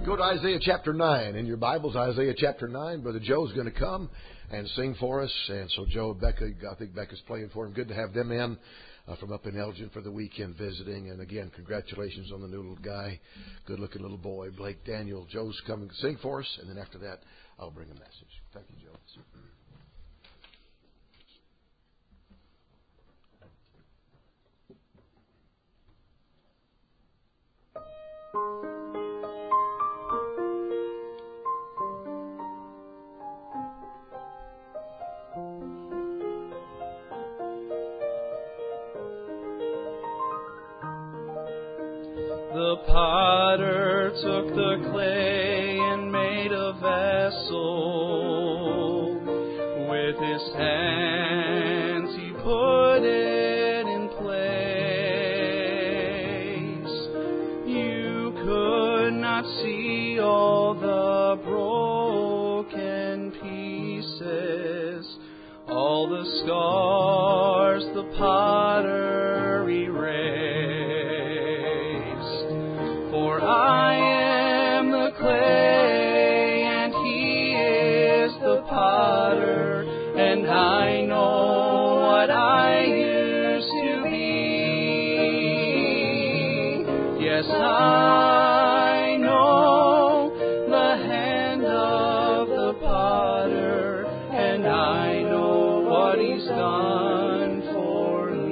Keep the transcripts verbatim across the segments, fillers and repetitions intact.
Go to Isaiah chapter nine. In your Bibles, Isaiah chapter nine. Brother Joe's going to come and sing for us. And so Joe and Becca, I think Becca's playing for him. Good to have them in uh, from up in Elgin for the weekend visiting. And again, congratulations on the new little guy. Good looking little boy, Blake Daniel. Joe's coming to sing for us. And then after that, I'll bring a message. Thank you, Joe. The potter took the clay and made a vessel. With his hands he put it in place. You could not see all the broken pieces, all the scars the potter erased. For I am the clay, and He is the potter, and I know what I used to be. Yes, I know the hand of the potter, and I know what He's done for me.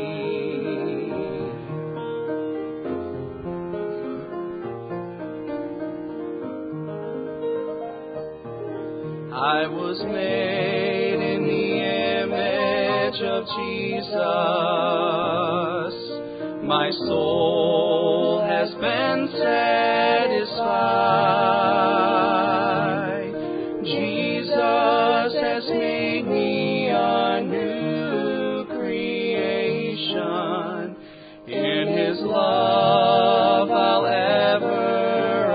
I was made in the image of Jesus. My soul has been satisfied. Jesus has made me a new creation. In His love I'll ever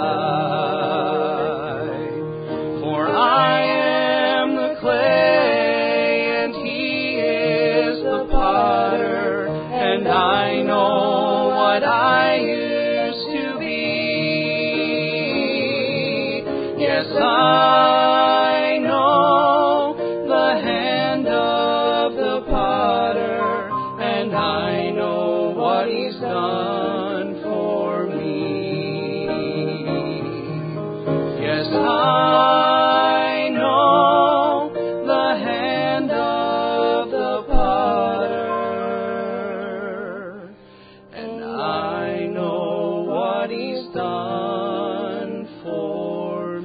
abide. For I am the clay, and He is the potter, and I know what I used to be. Yes, I know the hand of the potter, and I know what He's done for me. Yes, I know the hand of the potter, and I know what He's done for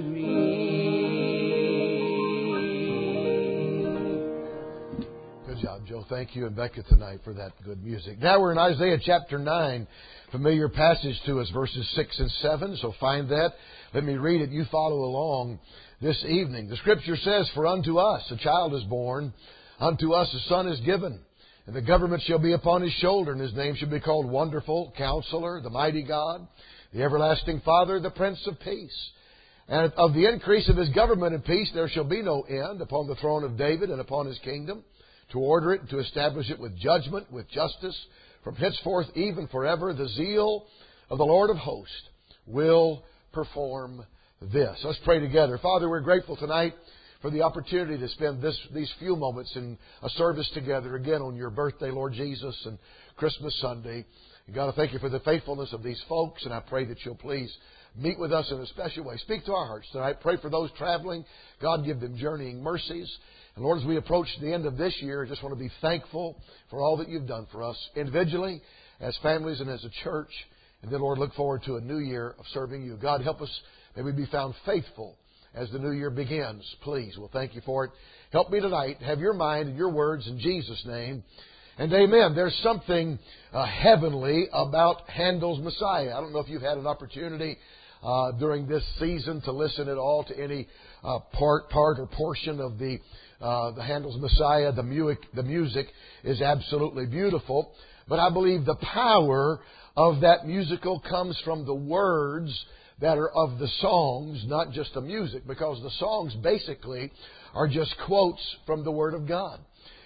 me. Good job, Joe. Thank you and Becca tonight for that good music. Now we're in Isaiah chapter nine. Familiar passage to us, verses six and seven. So find that. Let me read it. You follow along this evening. The Scripture says, For unto us a child is born, unto us a son is given, and the government shall be upon His shoulder, and His name shall be called Wonderful, Counselor, the Mighty God, the Everlasting Father, the Prince of Peace. And of the increase of His government and peace there shall be no end upon the throne of David and upon His kingdom, to order it and to establish it with judgment, with justice, from henceforth even forever. The zeal of the Lord of hosts will perform this. Let's pray together. Father, we're grateful tonight for the opportunity to spend this, these few moments in a service together again on your birthday, Lord Jesus, and Christmas Sunday. And God, I thank you for the faithfulness of these folks, and I pray that you'll please meet with us in a special way. Speak to our hearts tonight. Pray for those traveling. God, give them journeying mercies. And Lord, as we approach the end of this year, I just want to be thankful for all that you've done for us individually, as families, and as a church. And then, Lord, look forward to a new year of serving you. God, help us. May we be found faithful as the new year begins. Please. We'll thank you for it. Help me tonight. Have your mind and your words in Jesus' name. And amen. There's something uh, heavenly about Handel's Messiah. I don't know if you've had an opportunity uh, during this season to listen at all to any uh, part, part or portion of the uh, the Handel's Messiah. The music, the music is absolutely beautiful. But I believe the power of that musical comes from the words that are of the songs, not just the music, because the songs basically are just quotes from the Word of God.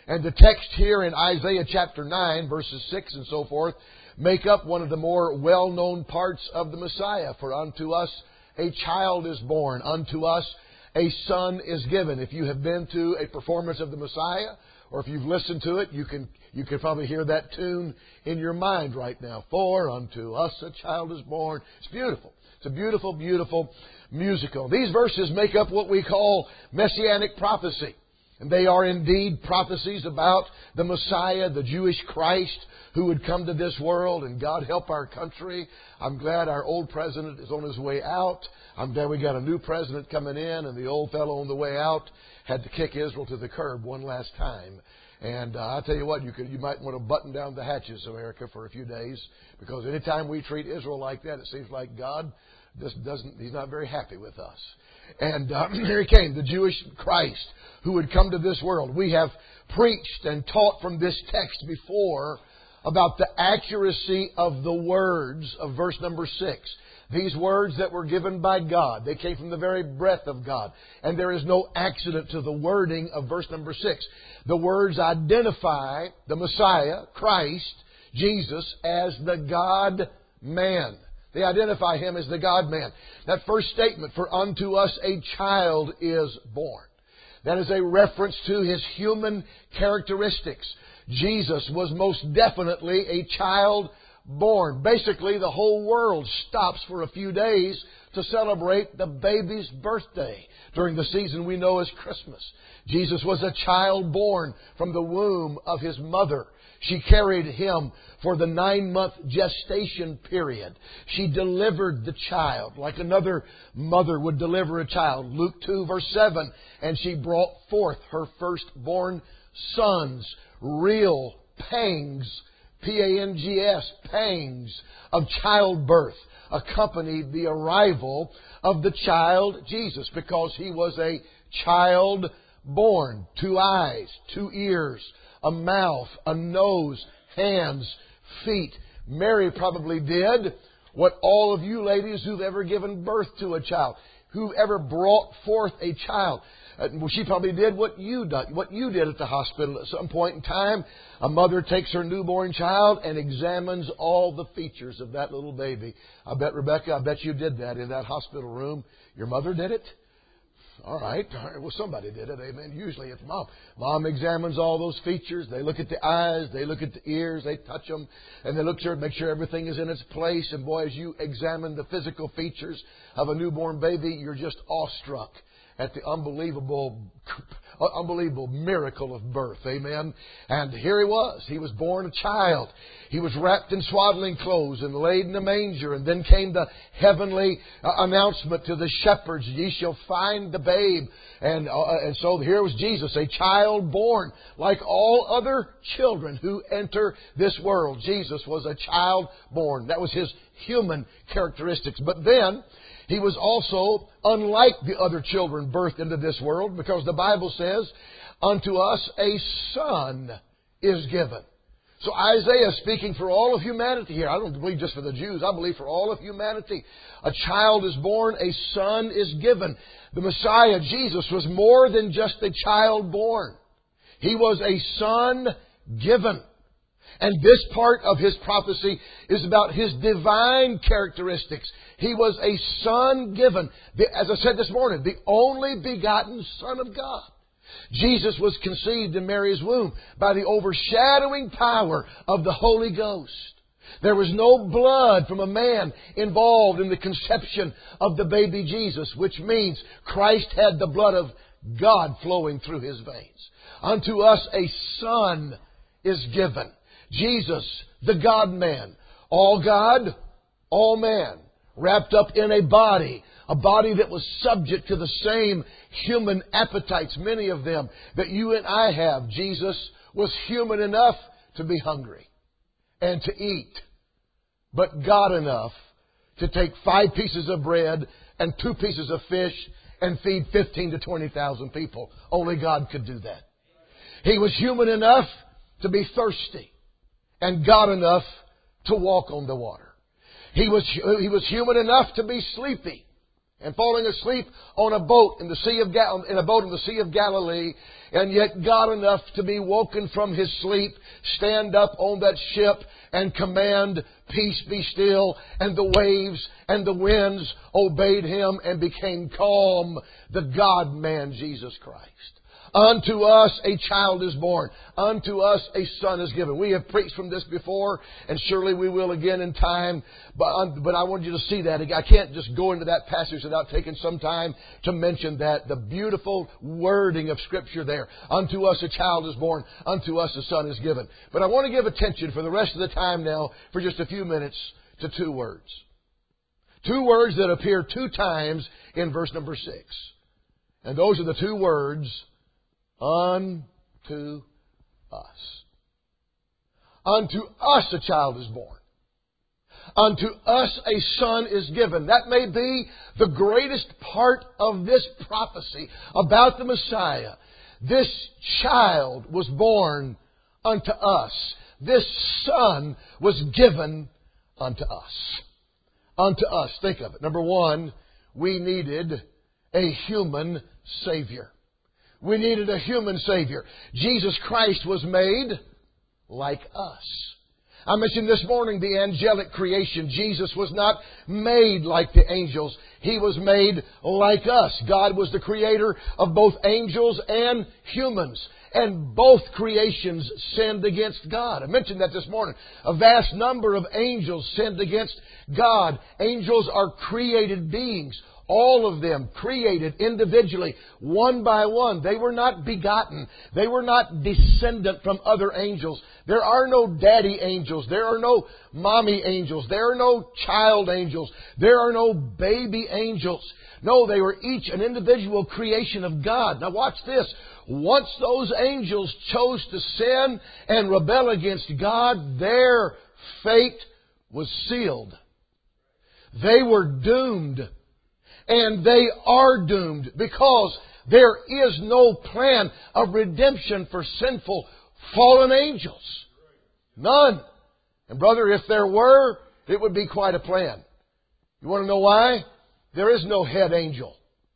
And the text here in Isaiah chapter nine, verses six and so forth, make up one of the more well-known parts of the Messiah. For unto us a child is born, unto us a son is given. If you have been to a performance of the Messiah, or if you've listened to it, you can you can probably hear that tune in your mind right now. For unto us a child is born. It's beautiful. It's a beautiful, beautiful musical. These verses make up what we call messianic prophecy. And they are indeed prophecies about the Messiah, the Jewish Christ, who would come to this world. And God help our country. I'm glad our old president is on his way out. I'm glad we got a new president coming in, and the old fellow on the way out had to kick Israel to the curb one last time. And uh, I'll tell you what, you could, you might want to button down the hatches, America, for a few days, because anytime we treat Israel like that, it seems like God just doesn't, He's not very happy with us. And uh, here He came, the Jewish Christ, who would come to this world. We have preached and taught from this text before about the accuracy of the words of verse number six. These words that were given by God, they came from the very breath of God. And there is no accident to the wording of verse number six. The words identify the Messiah, Christ, Jesus, as the God-man. They identify Him as the God-man. That first statement, for unto us a child is born. That is a reference to His human characteristics. Jesus was most definitely a child born. Basically, the whole world stops for a few days to celebrate the baby's birthday during the season we know as Christmas. Jesus was a child born from the womb of His mother. She carried Him for the nine-month gestation period. She delivered the child like another mother would deliver a child. Luke two, verse seven. And she brought forth her firstborn sons. Real pangs, P A N G S, pangs of childbirth accompanied the arrival of the child Jesus, because He was a child born. Two eyes, two ears, a mouth, a nose, hands, feet. Mary probably did what all of you ladies who've ever given birth to a child, who've ever brought forth a child. Uh, she probably did what you did, what you did at the hospital at some point in time. A mother takes her newborn child and examines all the features of that little baby. I bet, Rebecca, I bet you did that in that hospital room. Your mother did it? All right. All right. Well, somebody did it. Amen. Usually it's mom. Mom examines all those features. They look at the eyes. They look at the ears. They touch them. And they look sure, make sure everything is in its place. And boy, as you examine the physical features of a newborn baby, you're just awestruck at the unbelievable, unbelievable miracle of birth. Amen. And here He was. He was born a child. He was wrapped in swaddling clothes and laid in a manger. And then came the heavenly uh, announcement to the shepherds, ye shall find the babe. And, uh, and so here was Jesus, a child born like all other children who enter this world. Jesus was a child born. That was His human characteristics. But then He was also unlike the other children birthed into this world, because the Bible says, unto us a son is given. So Isaiah, speaking for all of humanity here, I don't believe just for the Jews, I believe for all of humanity. A child is born, a son is given. The Messiah, Jesus, was more than just a child born. He was a son given. And this part of His prophecy is about His divine characteristics. He was a son given. As I said this morning, the only begotten Son of God. Jesus was conceived in Mary's womb by the overshadowing power of the Holy Ghost. There was no blood from a man involved in the conception of the baby Jesus, which means Christ had the blood of God flowing through His veins. Unto us a son is given. Jesus, the God-man, all God, all man, wrapped up in a body, a body that was subject to the same human appetites, many of them, that you and I have. Jesus was human enough to be hungry and to eat, but God enough to take five pieces of bread and two pieces of fish and feed fifteen to twenty thousand people. Only God could do that. He was human enough to be thirsty, and God enough to walk on the water. He was, he was human enough to be sleepy, and falling asleep on a boat in the Sea of Gal- in a boat in the Sea of Galilee, and yet got enough to be woken from his sleep, stand up on that ship and command, "Peace, be still," and the waves and the winds obeyed him and became calm. The God-man, Jesus Christ. Unto us a child is born. Unto us a son is given. We have preached from this before, and surely we will again in time. But, but I want you to see that. I can't just go into that passage without taking some time to mention that. The beautiful wording of Scripture there. Unto us a child is born. Unto us a son is given. But I want to give attention for the rest of the time now, for just a few minutes, to two words. Two words that appear two times in verse number six. And those are the two words, unto us. Unto us a child is born. Unto us a son is given. That may be the greatest part of this prophecy about the Messiah. This child was born unto us. This son was given unto us. Unto us. Think of it. Number one, we needed a human Savior. We needed a human Savior. Jesus Christ was made like us. I mentioned this morning the angelic creation. Jesus was not made like the angels. He was made like us. God was the creator of both angels and humans. And both creations sinned against God. I mentioned that this morning. A vast number of angels sinned against God. Angels are created beings. All of them created individually, one by one. They were not begotten. They were not descendant from other angels. There are no daddy angels. There are no mommy angels. There are no child angels. There are no baby angels. No, they were each an individual creation of God. Now watch this. Once those angels chose to sin and rebel against God, their fate was sealed. They were doomed. And they are doomed because there is no plan of redemption for sinful, fallen angels. None. And brother, if there were, it would be quite a plan. You want to know why? There is no head angel.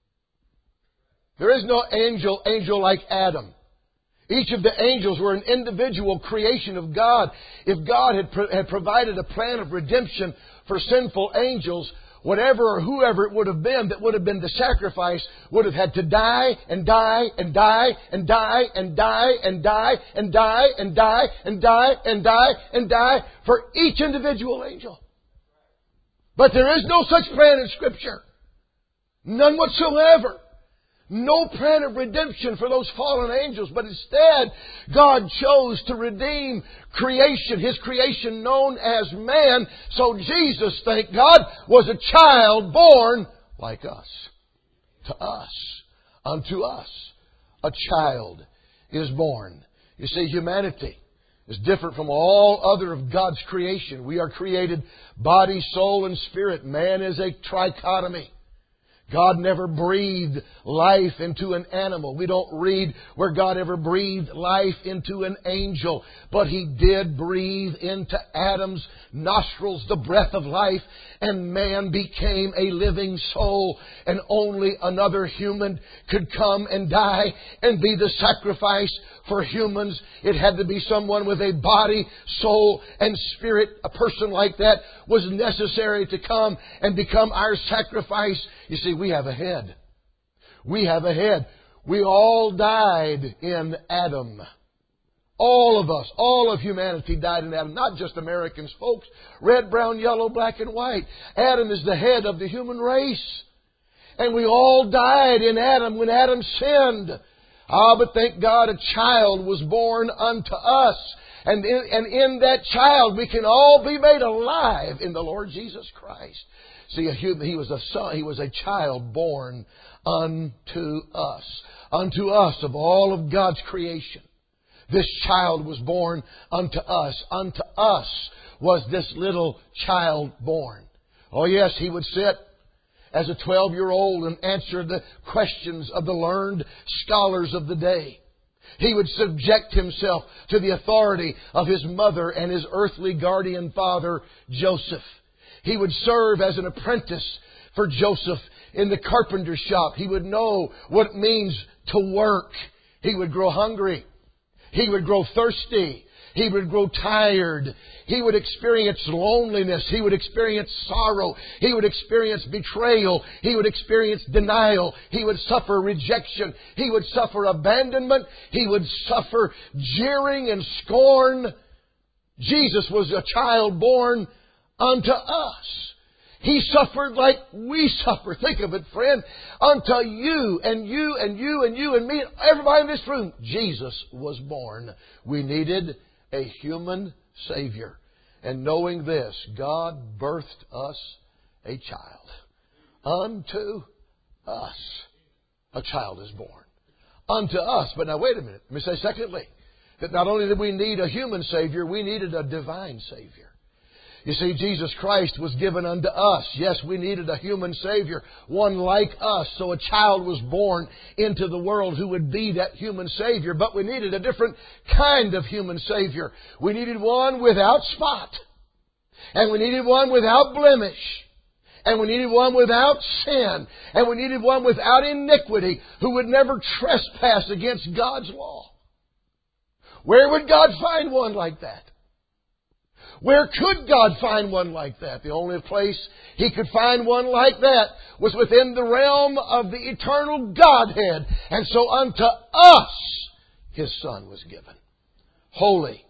There is no angel, angel like Adam. Each of the angels were an individual creation of God. If God had, pro- had provided a plan of redemption for sinful angels, whatever or whoever it would have been that would have been the sacrifice would have had to die and die and die and die and die and die and die and die and die and die and die for each individual angel. But there is no such plan in Scripture. None whatsoever. No plan of redemption for those fallen angels, but instead God chose to redeem creation, His creation known as man. So Jesus, thank God, was a child born like us. To us. Unto us. A child is born. You see, humanity is different from all other of God's creation. We are created body, soul, and spirit. Man is a trichotomy. God never breathed life into an animal. We don't read where God ever breathed life into an angel. But He did breathe into Adam's nostrils the breath of life, and man became a living soul. And only another human could come and die and be the sacrifice for humans. It had to be someone with a body, soul, and spirit. A person like that was necessary to come and become our sacrifice. You see, we have a head. We have a head. We all died in Adam. All of us, all of humanity died in Adam. Not just Americans, folks. Red, brown, yellow, black, and white. Adam is the head of the human race. And we all died in Adam when Adam sinned. Ah, but thank God a child was born unto us. And in, and in that child we can all be made alive in the Lord Jesus Christ. See, he was a son, he was a child born unto us. Unto us of all of God's creation. This child was born unto us. Unto us was this little child born. Oh yes, he would sit as a twelve-year-old and answer the questions of the learned scholars of the day. He would subject himself to the authority of his mother and his earthly guardian father, Joseph. He would serve as an apprentice for Joseph in the carpenter shop. He would know what it means to work. He would grow hungry. He would grow thirsty. He would grow tired. He would experience loneliness. He would experience sorrow. He would experience betrayal. He would experience denial. He would suffer rejection. He would suffer abandonment. He would suffer jeering and scorn. Jesus was a child born unto us. He suffered like we suffer. Think of it, friend. Unto you and you and you and you and me, everybody in this room, Jesus was born. We needed a human Savior. And knowing this, God birthed us a child. Unto us, a child is born. Unto us. But now wait a minute. Let me say secondly, that not only did we need a human Savior, we needed a divine Savior. You see, Jesus Christ was given unto us. Yes, we needed a human Savior, one like us. So a child was born into the world who would be that human Savior. But we needed a different kind of human Savior. We needed one without spot. And we needed one without blemish. And we needed one without sin. And we needed one without iniquity, who would never trespass against God's law. Where would God find one like that? Where could God find one like that? The only place He could find one like that was within the realm of the eternal Godhead. And so unto us His Son was given. Holy,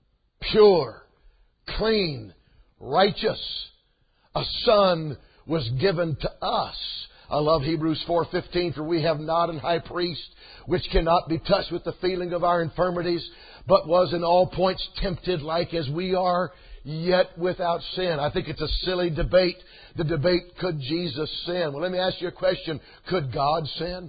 pure, clean, righteous. A Son was given to us. I love Hebrews four fifteen, for we have not an high priest which cannot be touched with the feeling of our infirmities, but was in all points tempted like as we are, yet without sin. I think it's a silly debate. The debate, could Jesus sin? Well, let me ask you a question. Could God sin?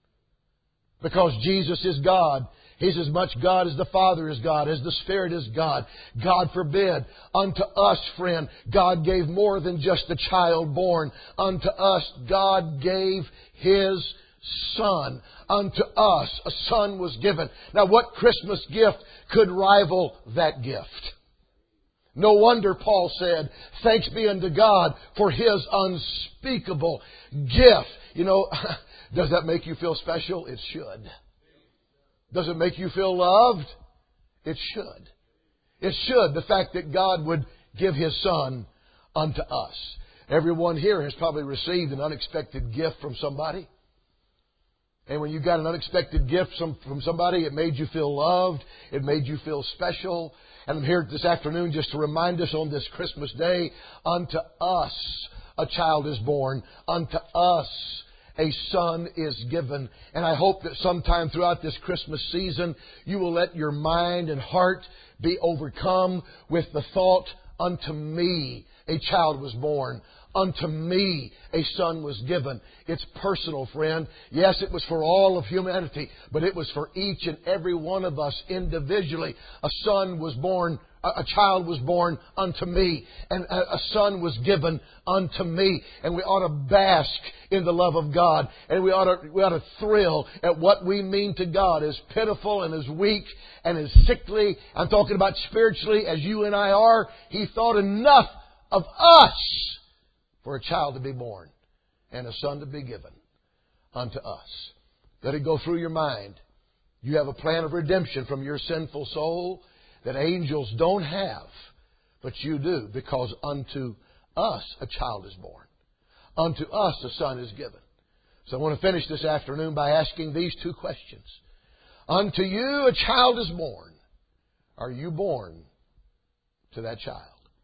Because Jesus is God. He's as much God as the Father is God, as the Spirit is God. God forbid. Unto us, friend, God gave more than just a child born. Unto us, God gave His Son. Unto us, a Son was given. Now, what Christmas gift could rival that gift? No wonder Paul said, thanks be unto God for His unspeakable gift. You know, does that make you feel special? It should. Does it make you feel loved? It should. It should. The fact that God would give His Son unto us. Everyone here has probably received an unexpected gift from somebody. And when you got an unexpected gift from somebody, it made you feel loved. It made you feel special. And I'm here this afternoon just to remind us on this Christmas day, unto us a child is born. Unto us a Son is given. And I hope that sometime throughout this Christmas season, you will let your mind and heart be overcome with the thought, unto me a child was born. Unto me a Son was given. It's personal, friend. Yes, it was for all of humanity, but it was for each and every one of us individually. A Son was born, a child was born unto me, and a Son was given unto me. And we ought to bask in the love of God, and we ought to, we ought to thrill at what we mean to God, as pitiful and as weak and as sickly, I'm talking about spiritually, as you and I are. He thought enough of us for a child to be born and a Son to be given unto us. Let it go through your mind. You have a plan of redemption from your sinful soul that angels don't have, but you do, because unto us a child is born. Unto us a Son is given. So I want to finish this afternoon by asking these two questions. Unto you a child is born. Are you born to that child?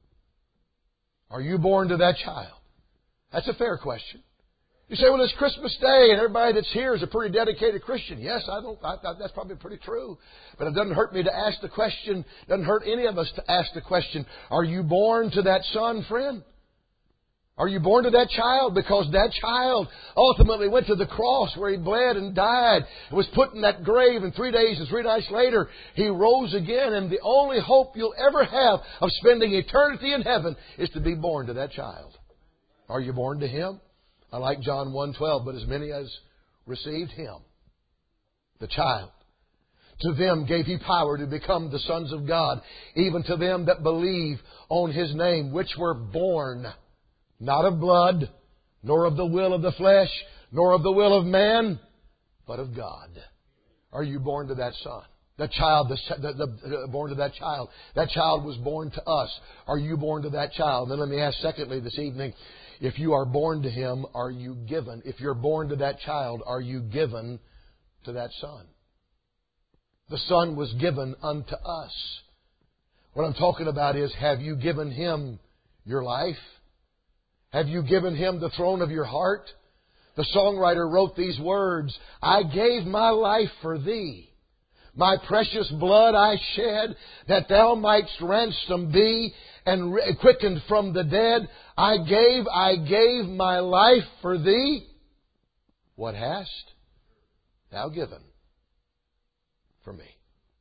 Are you born to that child? That's a fair question. You say, well, it's Christmas Day and everybody that's here is a pretty dedicated Christian. Yes, I don't. I, I, that's probably pretty true. But it doesn't hurt me to ask the question. It doesn't hurt any of us to ask the question, are you born to that son, friend? Are you born to that child? Because that child ultimately went to the cross where He bled and died and was put in that grave, and three days and three nights later He rose again. And the only hope you'll ever have of spending eternity in heaven is to be born to that child. Are you born to Him? I like John one twelve, but as many as received Him, the child, to them gave He power to become the sons of God, even to them that believe on His name, which were born, not of blood, nor of the will of the flesh, nor of the will of man, but of God. Are you born to that son? That child, the, the, the, born to that child. That child was born to us. Are you born to that child? And then let me ask secondly this evening, if you are born to him, are you given? If you're born to that child, are you given to that son? The son was given unto us. What I'm talking about is, have you given him your life? Have you given him the throne of your heart? The songwriter wrote these words, I gave my life for thee. My precious blood I shed, that thou mightst ransom be, and quickened from the dead. I gave, I gave my life for thee. What hast thou given for me?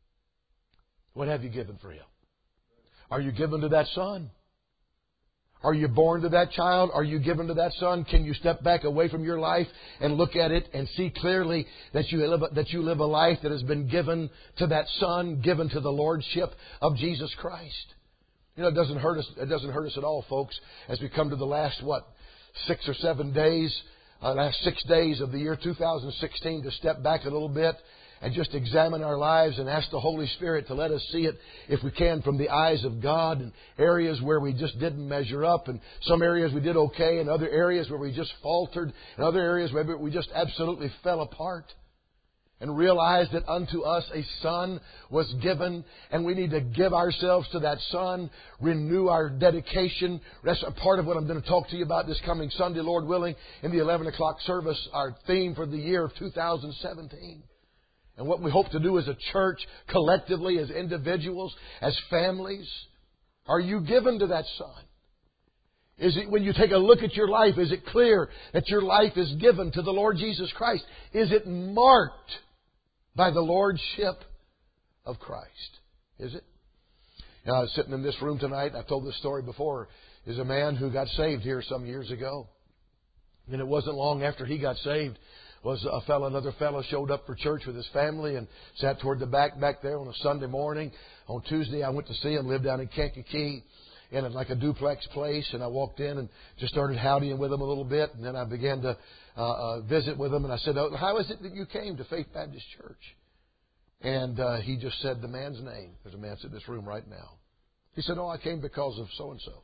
What have you given for him? Are you given to that son? Are you born to that child? Are you given to that son? Can you step back away from your life and look at it and see clearly that you live, that you live a life that has been given to that son, given to the lordship of Jesus Christ? You know, it doesn't hurt us. It doesn't hurt us at all, folks, as we come to the last, what, six or seven days, uh, last six days of the year two thousand sixteen, to step back a little bit and just examine our lives and ask the Holy Spirit to let us see it, if we can, from the eyes of God, and areas where we just didn't measure up, and some areas we did okay, and other areas where we just faltered, and other areas where we just absolutely fell apart. And realize that unto us a son was given, and we need to give ourselves to that son, renew our dedication. That's a part of what I'm going to talk to you about this coming Sunday, Lord willing, in the eleven o'clock service, our theme for the year of two thousand seventeen. And what we hope to do as a church, collectively, as individuals, as families. Are you given to that son? Is it, when you take a look at your life, is it clear that your life is given to the Lord Jesus Christ? Is it marked by the lordship of Christ? Is it? Now, I was sitting in this room tonight. I've told this story before. There's a man who got saved here some years ago. And it wasn't long after he got saved was a fellow, another fellow showed up for church with his family and sat toward the back back there on a Sunday morning. On Tuesday, I went to see him, lived down in Kankakee in a, like a duplex place, and I walked in and just started howdying with him a little bit, and then I began to uh, uh, visit with him, and I said, oh, how is it that you came to Faith Baptist Church? And uh, he just said the man's name. There's a man sitting in this room right now. He said, oh, I came because of so-and-so.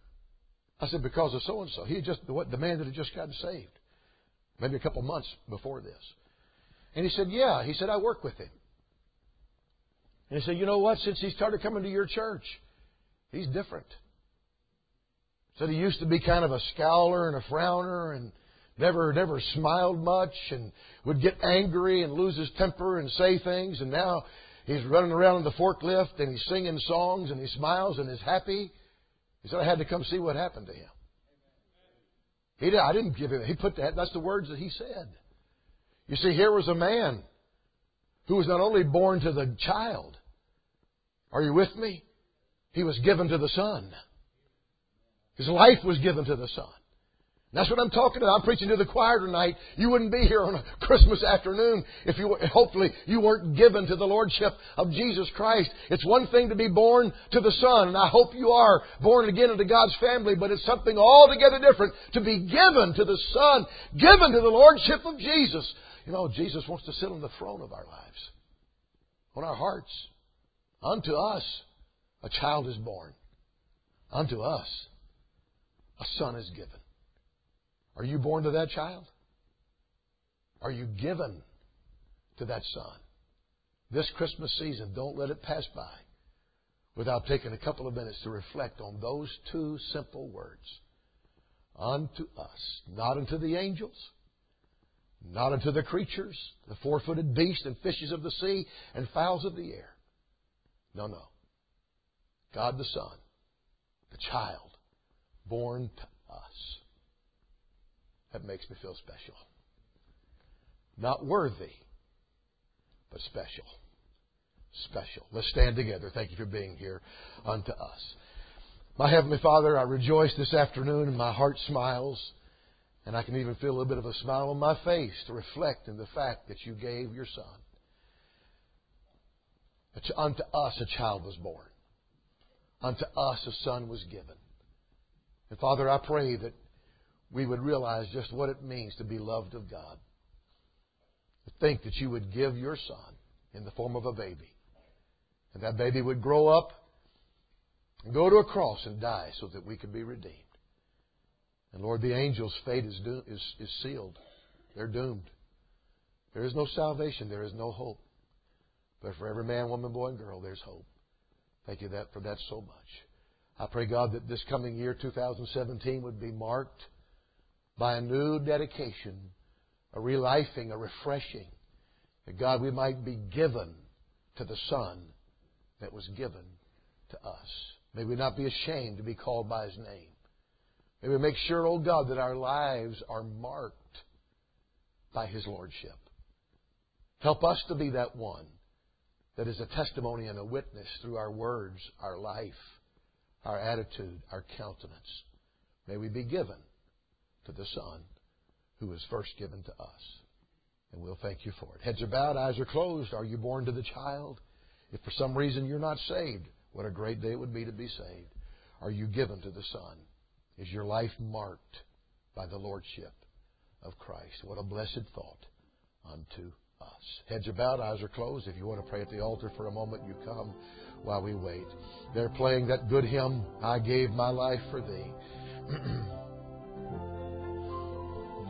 I said, because of so-and-so. He just, the, what, the man that had just gotten saved. Maybe a couple months before this. And he said, yeah. He said, I work with him. And he said, you know what? Since he started coming to your church, he's different. Said he used to be kind of a scowler and a frowner and never, never smiled much and would get angry and lose his temper and say things. And now he's running around in the forklift and he's singing songs and he smiles and is happy. He said, I had to come see what happened to him. He did, I didn't give him. He put that. That's the words that he said. You see, here was a man who was not only born to the child. Are you with me? He was given to the son. His life was given to the son. That's what I'm talking about. I'm preaching to the choir tonight. You wouldn't be here on a Christmas afternoon if you, hopefully, you weren't given to the lordship of Jesus Christ. It's one thing to be born to the Son, and I hope you are born again into God's family, but it's something altogether different to be given to the Son, given to the lordship of Jesus. You know, Jesus wants to sit on the throne of our lives, on our hearts. Unto us a child is born. Unto us a son is given. Are you born to that child? Are you given to that son? This Christmas season, don't let it pass by without taking a couple of minutes to reflect on those two simple words. Unto us, not unto the angels, not unto the creatures, the four-footed beasts and fishes of the sea and fowls of the air. No, no. God the Son, the child, born to us. That makes me feel special. Not worthy, but special. Special. Let's stand together. Thank you for being here unto us. My Heavenly Father, I rejoice this afternoon and my heart smiles. And I can even feel a little bit of a smile on my face to reflect in the fact that you gave your Son. Unto us a child was born. Unto us a son was given. And Father, I pray that we would realize just what it means to be loved of God. To think that you would give your Son in the form of a baby. And that baby would grow up and go to a cross and die so that we could be redeemed. And Lord, the angels' fate is, do- is, is sealed. They're doomed. There is no salvation. There is no hope. But for every man, woman, boy, and girl, there's hope. Thank you that for that so much. I pray, God, that this coming year, two thousand seventeen, would be marked by a new dedication, a relifing, a refreshing. That, God, we might be given to the Son that was given to us. May we not be ashamed to be called by His name. May we make sure, oh God, that our lives are marked by His Lordship. Help us to be that one that is a testimony and a witness through our words, our life, our attitude, our countenance. May we be given to the Son who was first given to us. And we'll thank you for it. Heads are bowed, eyes are closed. Are you born to the child? If for some reason you're not saved, what a great day it would be to be saved. Are you given to the Son? Is your life marked by the Lordship of Christ? What a blessed thought unto us. Heads are bowed, eyes are closed. If you want to pray at the altar for a moment, you come while we wait. They're playing that good hymn, I Gave My Life for Thee.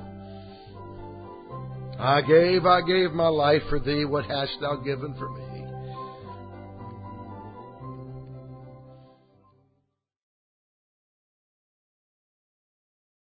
I gave, I gave my life for Thee. What hast Thou given for me?